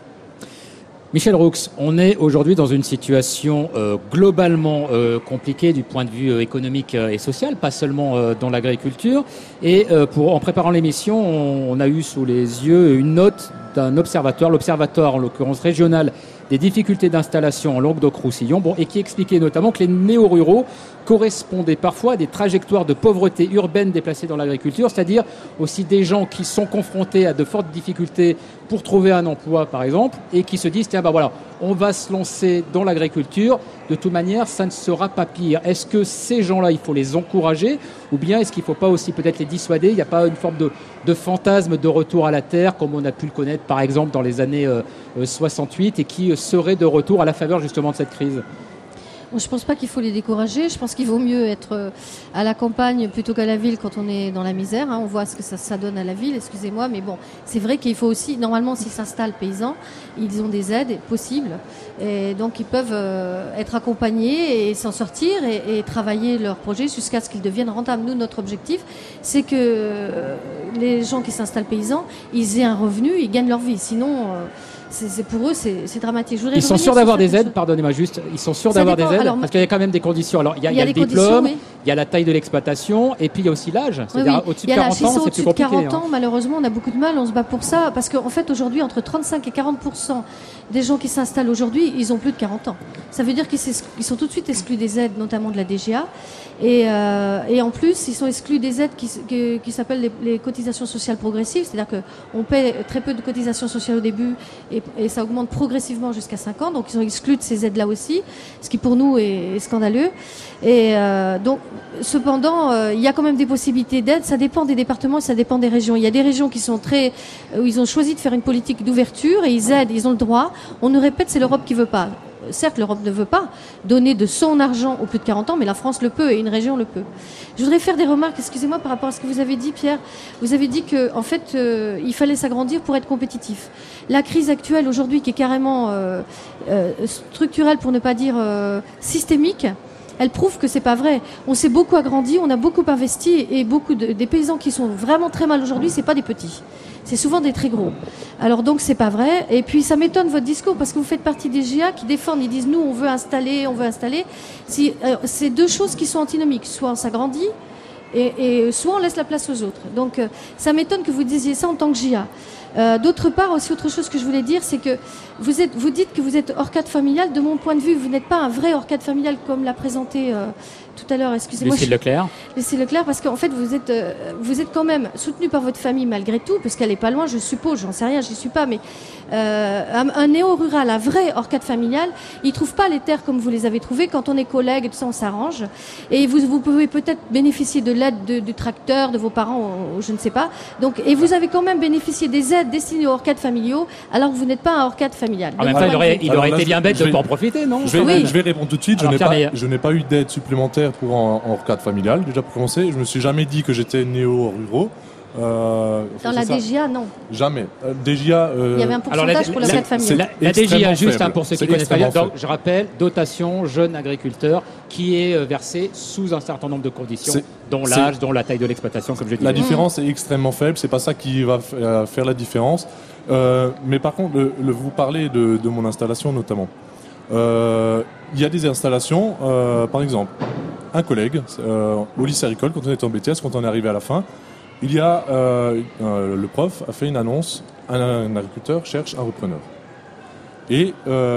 Michel Roux, on est aujourd'hui dans une situation euh, globalement euh, compliquée du point de vue euh, économique euh, et social, pas seulement euh, dans l'agriculture. Et euh, pour, en préparant l'émission, on, on a eu sous les yeux une note d'un observatoire, l'observatoire en l'occurrence régional des difficultés d'installation en Languedoc-Roussillon, bon, et qui expliquait notamment que les néo-ruraux correspondaient parfois à des trajectoires de pauvreté urbaine déplacées dans l'agriculture, c'est-à-dire aussi des gens qui sont confrontés à de fortes difficultés pour trouver un emploi, par exemple, et qui se disent, tiens, ben voilà, on va se lancer dans l'agriculture, de toute manière, ça ne sera pas pire. Est-ce que ces gens-là, il faut les encourager, ou bien est-ce qu'il ne faut pas aussi peut-être les dissuader? Il n'y a pas une forme de, de fantasme de retour à la terre, comme on a pu le connaître, par exemple, dans les années euh, soixante-huit, et qui serait de retour à la faveur, justement, de cette crise? Je ne pense pas qu'il faut les décourager. Je pense qu'il vaut mieux être à la campagne plutôt qu'à la ville quand on est dans la misère. Hein. On voit ce que ça, ça donne à la ville, excusez-moi. Mais bon, c'est vrai qu'il faut aussi, normalement, s'ils s'installent paysans, ils ont des aides possibles. Et donc, ils peuvent euh, être accompagnés et s'en sortir et, et travailler leur projet jusqu'à ce qu'ils deviennent rentables. Nous, notre objectif, c'est que euh, les gens qui s'installent paysans, ils aient un revenu, ils gagnent leur vie. Sinon... Euh, C'est, c'est pour eux, c'est, c'est dramatique. Ils sont sûrs d'avoir des aides, pardonnez-moi juste, ils sont sûrs ça d'avoir dépend. des aides, alors, parce qu'il y a quand même des conditions. Alors, il y a, il y a, il y a le diplôme, oui. Il y a la taille de l'exploitation, et puis il y a aussi l'âge. C'est-à-dire oui, oui. au-dessus de quarante ans, c'est plus compliqué. Au-dessus de quarante ans, hein. Malheureusement, on a beaucoup de mal, on se bat pour ça, parce qu'en fait, aujourd'hui, entre trente-cinq et quarante pour cent des gens qui s'installent aujourd'hui, ils ont plus de quarante ans. Ça veut dire qu'ils sont tout de suite exclus des aides, notamment de la D G A. Et, euh, et en plus, ils sont exclus des aides qui, qui, qui s'appellent les, les cotisations sociales progressives. C'est-à-dire qu'on paie très peu de cotisations sociales au début et, et ça augmente progressivement jusqu'à cinq ans. Donc, ils sont exclus de ces aides-là aussi, ce qui pour nous est, est scandaleux. Et euh, donc, cependant, euh, il y a quand même des possibilités d'aide. Ça dépend des départements, ça dépend des régions. Il y a des régions qui sont très, où ils ont choisi de faire une politique d'ouverture et ils aident, ils ont le droit. On nous répète, c'est l'Europe qui veut pas. Certes, l'Europe ne veut pas donner de son argent aux plus de quarante ans, mais la France le peut et une région le peut. Je voudrais faire des remarques, excusez-moi, par rapport à ce que vous avez dit, Pierre. Vous avez dit que, en fait, euh, il fallait s'agrandir pour être compétitif. La crise actuelle aujourd'hui, qui est carrément euh, euh, structurelle, pour ne pas dire euh, systémique, elle prouve que c'est pas vrai. On s'est beaucoup agrandi, on a beaucoup investi et beaucoup de, des paysans qui sont vraiment très mal aujourd'hui, c'est pas des petits. C'est souvent des très gros. Alors donc c'est pas vrai. Et puis ça m'étonne votre discours parce que vous faites partie des G A qui défendent, ils disent nous on veut installer, on veut installer. Si, euh, c'est deux choses qui sont antinomiques. Soit on s'agrandit et, et soit on laisse la place aux autres. Donc euh, ça m'étonne que vous disiez ça en tant que G A. Euh, d'autre part, aussi autre chose que je voulais dire, c'est que vous êtes, vous dites que vous êtes hors cadre familial. De mon point de vue, vous n'êtes pas un vrai hors cadre familial comme l'a présenté euh, tout à l'heure. Excusez-moi. Lucille Leclerc. Lucille Leclerc, parce qu'en fait, vous êtes, euh, vous êtes quand même soutenu par votre famille malgré tout, parce qu'elle est pas loin, je suppose. J'en sais rien, j'y suis pas, mais euh, un, un néo-rural, un vrai hors cadre familial, il trouve pas les terres comme vous les avez trouvées. Quand on est collègues et tout ça, on s'arrange. Et vous, vous pouvez peut-être bénéficier de l'aide de, du tracteur, de vos parents, ou, je ne sais pas. Donc, et vous avez quand même bénéficié des aides destinées aux hors cadres familiaux, alors que vous n'êtes pas un hors cadre familial. En même temps, il aurait, il aurait été bien bête de ne pas en profiter, non? Je vais, oui. je vais répondre tout de suite. Alors, je, n'ai pas, je n'ai pas eu d'aide supplémentaire pour en, en hors cadre familial, déjà pour commencer. Je me suis jamais dit que j'étais néo-ruraux. Euh, Dans la ça. D G A, non. Jamais. Euh, D G A. Euh... Il y avait un pourcentage Alors, la, pour le cadre familial. La, la D G A, juste hein, pour ceux qui ne connaissent pas bien, donc, je rappelle, dotation jeune agriculteur qui est versée sous un certain nombre de conditions, c'est, dont l'âge, dont la taille de l'exploitation, comme je disais. La différence mmh. est extrêmement faible. C'est pas ça qui va f- euh, faire la différence. Euh, mais par contre, le, le, vous parlez de, de mon installation notamment. Il euh, y a des installations, euh, par exemple. un collègue euh, au lycée agricole, quand on était en B T S, quand on est arrivé à la fin, il y a euh, euh, le prof a fait une annonce, un, un agriculteur cherche un repreneur. Et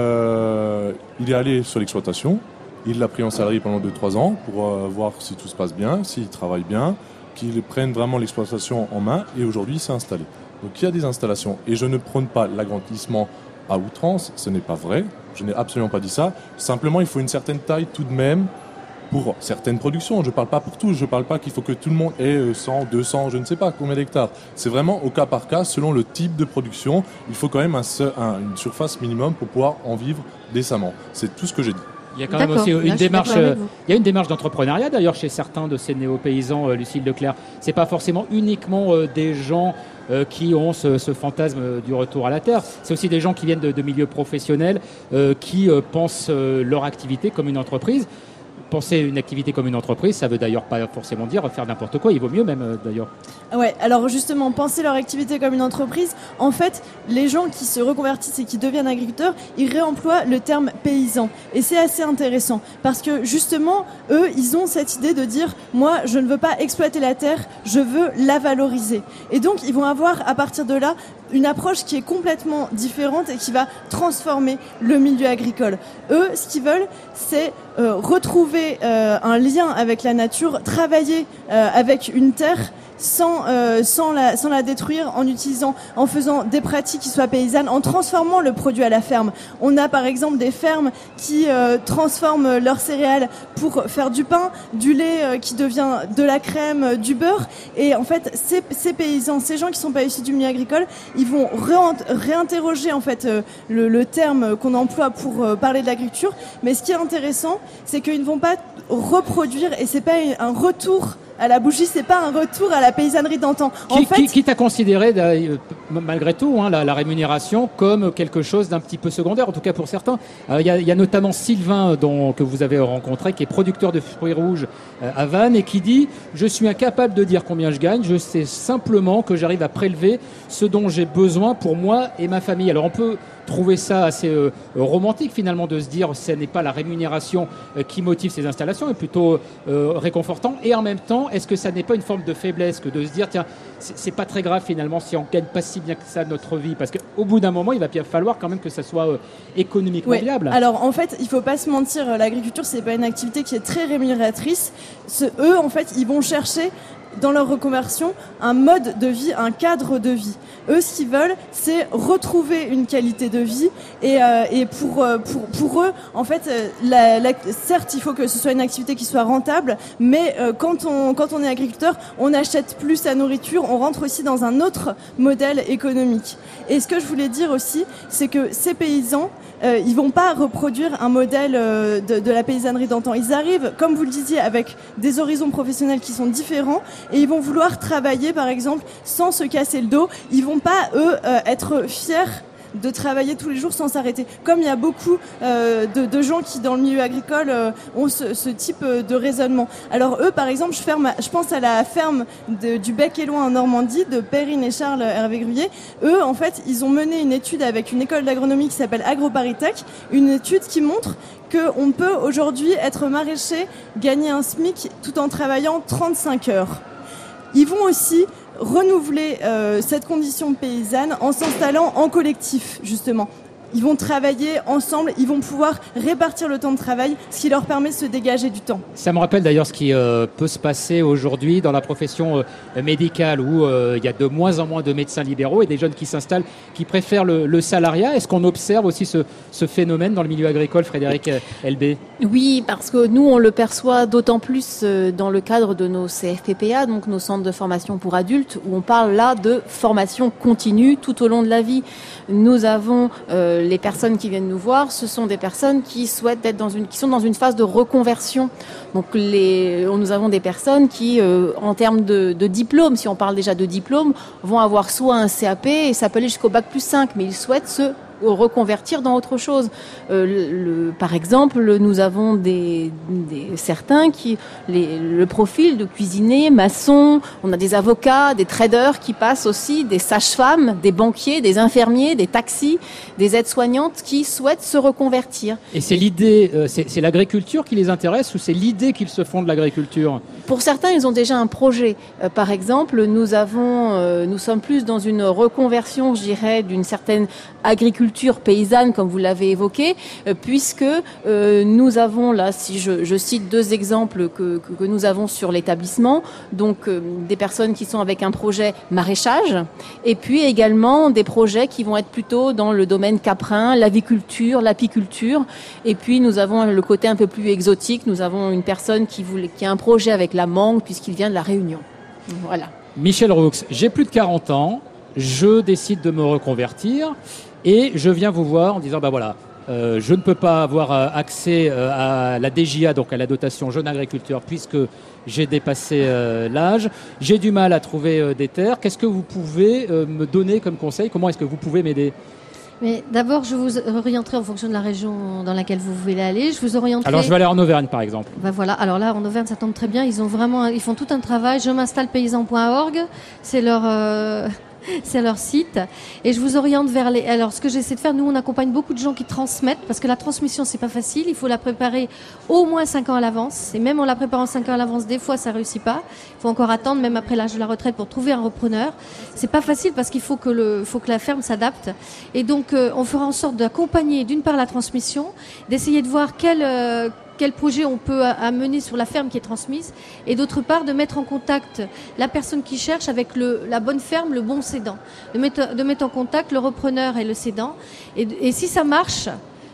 euh, il est allé sur l'exploitation, il l'a pris en salarié pendant deux trois ans pour euh, voir si tout se passe bien, s'il travaille bien, qu'il prenne vraiment l'exploitation en main, et aujourd'hui il s'est installé. Donc il y a des installations, et je ne prône pas l'agrandissement à outrance, ce n'est pas vrai, je n'ai absolument pas dit ça, simplement il faut une certaine taille tout de même pour certaines productions, je ne parle pas pour tout, je ne parle pas qu'il faut que tout le monde ait cent, deux cents, je ne sais pas combien d'hectares, c'est vraiment au cas par cas, selon le type de production, il faut quand même un, un, une surface minimum pour pouvoir en vivre décemment, c'est tout ce que j'ai dit. Il y a quand même aussi une démarche, euh, il y a une démarche d'entrepreneuriat d'ailleurs chez certains de ces néo-paysans, euh, Lucille Leclerc. C'est pas forcément uniquement euh, des gens euh, qui ont ce, ce fantasme euh, du retour à la terre. C'est aussi des gens qui viennent de, de milieux professionnels euh, qui euh, pensent euh, leur activité comme une entreprise. Penser une activité comme une entreprise, ça veut d'ailleurs pas forcément dire faire n'importe quoi. Il vaut mieux même euh, d'ailleurs. Ouais, alors justement, penser leur activité comme une entreprise, en fait, les gens qui se reconvertissent et qui deviennent agriculteurs, ils réemploient le terme paysan. Et c'est assez intéressant parce que justement, eux, ils ont cette idée de dire, moi, je ne veux pas exploiter la terre, je veux la valoriser. Et donc, ils vont avoir, à partir de là, une approche qui est complètement différente et qui va transformer le milieu agricole. Eux, ce qu'ils veulent, c'est euh, retrouver euh, un lien avec la nature, travailler euh, avec une terre sans euh, sans la sans la détruire, en utilisant, en faisant des pratiques qui soient paysannes, en transformant le produit à la ferme. On a par exemple des fermes qui euh, transforment leurs céréales pour faire du pain, du lait euh, qui devient de la crème, euh, du beurre. Et en fait, ces, ces paysans, ces gens qui sont pas issus du milieu agricole, ils vont réint- réinterroger en fait euh, le, le terme qu'on emploie pour euh, parler de l'agriculture. Mais ce qui est intéressant, c'est qu'ils ne vont pas reproduire, et c'est pas un retour à la bougie, c'est pas un retour à la paysannerie d'antan. En Qui, fait, qui, qui t'a considéré, euh, malgré tout, hein, la, la rémunération comme quelque chose d'un petit peu secondaire, en tout cas pour certains. Il euh, y, y a notamment Sylvain, dont, que vous avez rencontré, qui est producteur de fruits rouges euh, à Vannes, et qui dit « Je suis incapable de dire combien je gagne, je sais simplement que j'arrive à prélever ce dont j'ai besoin pour moi et ma famille. » Alors on peut trouver ça assez euh, romantique finalement de se dire ce n'est pas la rémunération euh, qui motive ces installations, mais plutôt euh, réconfortant. Et en même temps, est-ce que ça n'est pas une forme de faiblesse que de se dire tiens, c'est, c'est pas très grave finalement si on gagne pas si bien que ça notre vie, parce qu'au bout d'un moment, il va bien falloir quand même que ça soit euh, économiquement ouais. viable. Alors en fait, il faut pas se mentir, l'agriculture c'est pas une activité qui est très rémunératrice. Ce, eux, en fait, ils vont chercher dans leur reconversion un mode de vie, un cadre de vie. Eux, ce qu'ils veulent, c'est retrouver une qualité de vie. Et, euh, et pour, pour, pour eux, en fait, la, la, certes, il faut que ce soit une activité qui soit rentable, mais euh, quand, on, quand on est agriculteur, on n'achète plus sa nourriture, on rentre aussi dans un autre modèle économique. Et ce que je voulais dire aussi, c'est que ces paysans, euh, ils vont pas reproduire un modèle euh, de, de la paysannerie d'antan. Ils arrivent, comme vous le disiez, avec des horizons professionnels qui sont différents, et ils vont vouloir travailler, par exemple, sans se casser le dos. Ils vont pas, eux, euh, être fiers de travailler tous les jours sans s'arrêter. Comme il y a beaucoup euh, de, de gens qui, dans le milieu agricole, euh, ont ce, ce type de raisonnement. Alors eux, par exemple, je, ferme, je pense à la ferme de, du Bec et Loin en Normandie, de Perrine et Charles Hervé Gruyé. Eux, en fait, ils ont mené une étude avec une école d'agronomie qui s'appelle AgroParisTech, une étude qui montre qu'on peut aujourd'hui être maraîcher, gagner un SMIC tout en travaillant trente-cinq heures. Ils vont aussi renouveler euh, cette condition paysanne en s'installant en collectif, justement. Ils vont travailler ensemble, ils vont pouvoir répartir le temps de travail, ce qui leur permet de se dégager du temps. Ça me rappelle d'ailleurs ce qui euh, peut se passer aujourd'hui dans la profession euh, médicale, où euh, il y a de moins en moins de médecins libéraux et des jeunes qui s'installent, qui préfèrent le, le salariat. Est-ce qu'on observe aussi ce, ce phénomène dans le milieu agricole, Frédéric L B? Oui, parce que nous, on le perçoit d'autant plus dans le cadre de nos C F P P A, donc nos centres de formation pour adultes, où on parle là de formation continue tout au long de la vie. Nous avons euh, les personnes qui viennent nous voir, ce sont des personnes qui souhaitent être dans une, qui sont dans une phase de reconversion. Donc les, nous avons des personnes qui, euh, en termes de, de diplôme, si on parle déjà de diplôme, vont avoir soit un C A P et ça peut aller jusqu'au bac plus cinq, mais ils souhaitent se reconvertir dans autre chose. Euh, le, le, par exemple, nous avons des, des certains qui les, le profil de cuisinier, maçon, on a des avocats, des traders qui passent aussi, des sages-femmes, des banquiers, des infirmiers, des taxis, des aides-soignantes qui souhaitent se reconvertir. Et c'est l'idée, euh, c'est, c'est l'agriculture qui les intéresse ou c'est l'idée qu'ils se font de l'agriculture ? Pour certains, ils ont déjà un projet. Euh, par exemple, nous avons, euh, nous sommes plus dans une reconversion, je dirais, d'une certaine agriculture paysanne, comme vous l'avez évoqué, euh, puisque euh, nous avons là, si je, je cite deux exemples que, que, que nous avons sur l'établissement, donc euh, des personnes qui sont avec un projet maraîchage, et puis également des projets qui vont être plutôt dans le domaine caprin, l'aviculture, l'apiculture, et puis nous avons le côté un peu plus exotique. Nous avons une personne qui voulait, qui a un projet avec la mangue, puisqu'il vient de la Réunion. Voilà. Michel Roux, j'ai plus de quarante ans, je décide de me reconvertir et je viens vous voir en disant bah voilà, euh, je ne peux pas avoir accès à la D J A, donc à la dotation jeune agriculteur, puisque j'ai dépassé euh, l'âge, j'ai du mal à trouver euh, des terres. Qu'est-ce que vous pouvez euh, me donner comme conseil ? Comment est-ce que vous pouvez m'aider ? Mais d'abord, je vous orienterai en fonction de la région dans laquelle vous voulez aller. Je vous orienterai. Alors, je vais aller en Auvergne, par exemple. Ben voilà. Alors là, en Auvergne, ça tombe très bien. Ils ont vraiment, ils font tout un travail. Je m'installe paysan point org. C'est leur, euh, c'est leur site. Et je vous oriente vers les. Alors, ce que j'essaie de faire, nous, on accompagne beaucoup de gens qui transmettent, parce que la transmission, c'est pas facile. Il faut la préparer au moins cinq ans à l'avance. Et même en la préparant cinq ans à l'avance, des fois, ça réussit pas. Il faut encore attendre, même après l'âge de la retraite, pour trouver un repreneur. C'est pas facile parce qu'il faut que le, faut que la ferme s'adapte. Et donc, euh, on fera en sorte d'accompagner, d'une part, la transmission, d'essayer de voir quel, euh, quel projet on peut amener sur la ferme qui est transmise, et d'autre part, de mettre en contact la personne qui cherche avec le, la bonne ferme, le bon cédant. De mettre, de mettre en contact le repreneur et le cédant. Et, et si ça marche,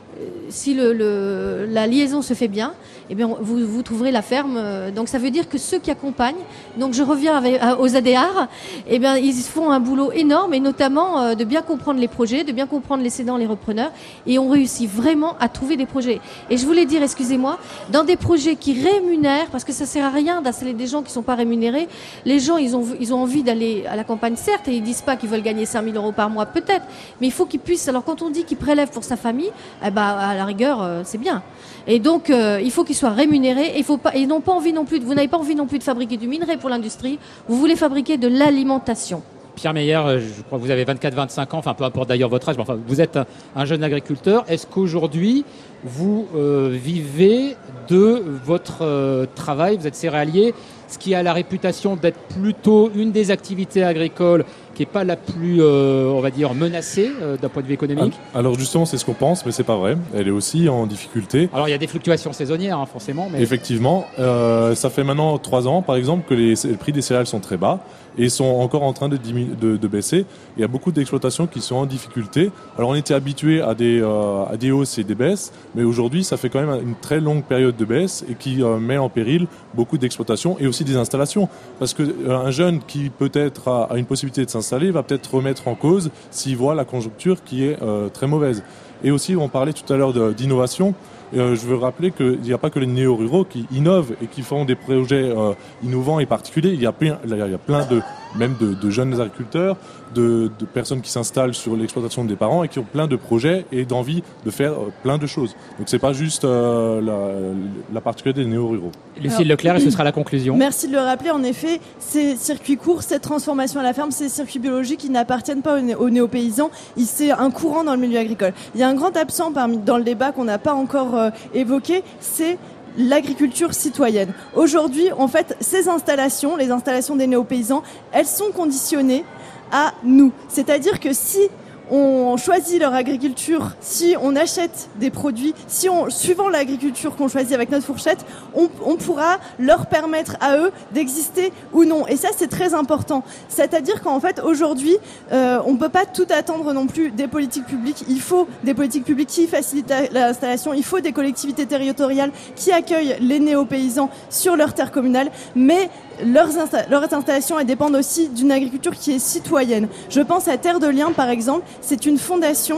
si le, le, la liaison se fait bien, eh bien, vous, vous trouverez la ferme. Donc, ça veut dire que ceux qui accompagnent, donc je reviens avec, aux A D R, eh bien, ils font un boulot énorme, et notamment euh, de bien comprendre les projets, de bien comprendre les cédants, les repreneurs, et on réussit vraiment à trouver des projets. Et je voulais dire, excusez-moi, dans des projets qui rémunèrent, parce que ça sert à rien d'installer des gens qui sont pas rémunérés. Les gens, ils ont, ils ont envie d'aller à la campagne, certes, et ils disent pas qu'ils veulent gagner cinq mille euros par mois, peut-être, mais il faut qu'ils puissent. Alors, quand on dit qu'ils prélèvent pour sa famille, eh ben, à la rigueur, euh, c'est bien. Et donc, euh, il faut qu'ils soient rémunérés. Et, faut pas, et n'ont pas envie non plus. De, vous n'avez pas envie non plus de fabriquer du minerai pour l'industrie. Vous voulez fabriquer de l'alimentation. Pierre Meyer, je crois que vous avez vingt-quatre vingt-cinq ans, enfin peu importe d'ailleurs votre âge, mais enfin vous êtes un, un jeune agriculteur. Est-ce qu'aujourd'hui vous euh, vivez de votre euh, travail ? Vous êtes céréalier, ce qui a la réputation d'être plutôt une des activités agricoles qui n'est pas la plus, euh, on va dire, menacée euh, d'un point de vue économique. Alors justement, c'est ce qu'on pense, mais c'est pas vrai. Elle est aussi en difficulté. Alors il y a des fluctuations saisonnières, hein, forcément. Mais... Effectivement, euh, ça fait maintenant trois ans, par exemple, que les, les prix des céréales sont très bas et sont encore en train de, diminu- de, de baisser. Il y a beaucoup d'exploitations qui sont en difficulté. Alors on était habitué à des, euh, à des hausses et des baisses, mais aujourd'hui, ça fait quand même une très longue période de baisse et qui euh, met en péril beaucoup d'exploitations et aussi des installations. Parce que euh, un jeune qui peut-être a, a une possibilité de s'installer va peut-être remettre en cause s'il voit la conjoncture qui est euh, très mauvaise. Et aussi, on parlait tout à l'heure de, d'innovation. Euh, je veux rappeler qu'il n'y a pas que les néo-ruraux qui innovent et qui font des projets euh, innovants et particuliers. Il y a plein, il y a plein de, même de, de jeunes agriculteurs, de, de personnes qui s'installent sur l'exploitation des parents et qui ont plein de projets et d'envie de faire euh, plein de choses. Donc c'est pas juste euh, la, la particularité des néo-ruraux. Lucille Leclerc, et ce sera la conclusion. Merci de le rappeler. En effet, ces circuits courts, cette transformation à la ferme, ces circuits biologiques, ils n'appartiennent pas aux, né- aux néo-paysans. C'est un courant dans le milieu agricole. Il y a un grand absent parmi, dans le débat qu'on n'a pas encore euh, évoqué, c'est l'agriculture citoyenne. Aujourd'hui, en fait, ces installations, les installations des néo-paysans, elles sont conditionnées à nous. C'est-à-dire que si on choisit leur agriculture, si on achète des produits, si on, suivant l'agriculture qu'on choisit avec notre fourchette, on, on pourra leur permettre à eux d'exister ou non. Et ça, c'est très important. C'est-à-dire qu'en fait, aujourd'hui, euh, on peut pas tout attendre non plus des politiques publiques. Il faut des politiques publiques qui facilitent l'installation. Il faut des collectivités territoriales qui accueillent les néo-paysans sur leur terre communale. Mais leurs, insta- leurs installations, elles dépendent aussi d'une agriculture qui est citoyenne. Je pense à Terre de Liens, par exemple. C'est une fondation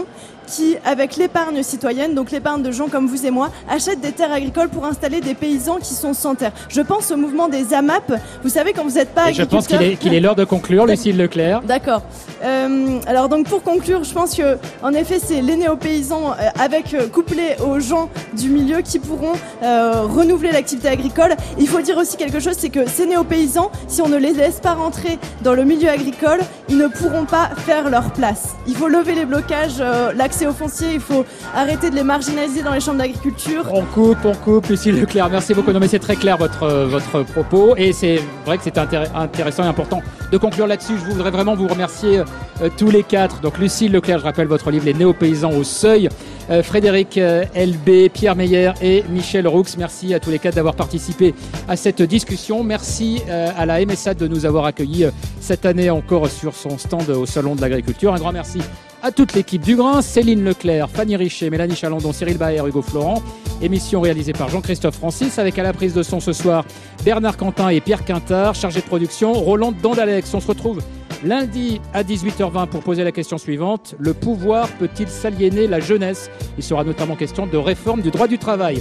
qui, avec l'épargne citoyenne, donc l'épargne de gens comme vous et moi, achètent des terres agricoles pour installer des paysans qui sont sans terre. Je pense au mouvement des A M A P. Vous savez, quand vous n'êtes pas agriculteur... Je pense qu'il est, qu'il est l'heure de conclure, Lucille Leclerc. D'accord. Euh, alors donc pour conclure, je pense que en effet c'est les néo-paysans euh, avec euh, couplés aux gens du milieu qui pourront euh, renouveler l'activité agricole. Il faut dire aussi quelque chose, c'est que ces néo-paysans, si on ne les laisse pas rentrer dans le milieu agricole, ils ne pourront pas faire leur place. Il faut lever les blocages, euh, l'accès au foncier, il faut arrêter de les marginaliser dans les chambres d'agriculture. On coupe, on coupe, Lucille Leclerc. Merci beaucoup. Non mais c'est très clair votre, euh, votre propos et c'est vrai que c'est intér- intéressant et important de conclure là-dessus. Je voudrais vraiment vous remercier euh, tous les quatre. Donc Lucille Leclerc, je rappelle votre livre Les néo-paysans au seuil. Euh, Frédéric euh, L B, Pierre Meyer et Michel Roux. Merci à tous les quatre d'avoir participé à cette discussion. Merci euh, à la M S A de nous avoir accueillis euh, cette année encore sur son stand au Salon de l'Agriculture. Un grand merci à toute l'équipe du Grain, Céline Leclerc, Fanny Richet, Mélanie Chalandon, Cyril Baer, Hugo Florent. Émission réalisée par Jean-Christophe Francis avec à la prise de son ce soir Bernard Quentin et Pierre Quintard. Chargé de production, Roland Dandalex. On se retrouve lundi à dix-huit heures vingt pour poser la question suivante. Le pouvoir peut-il s'aliéner la jeunesse ? Il sera notamment question de réforme du droit du travail.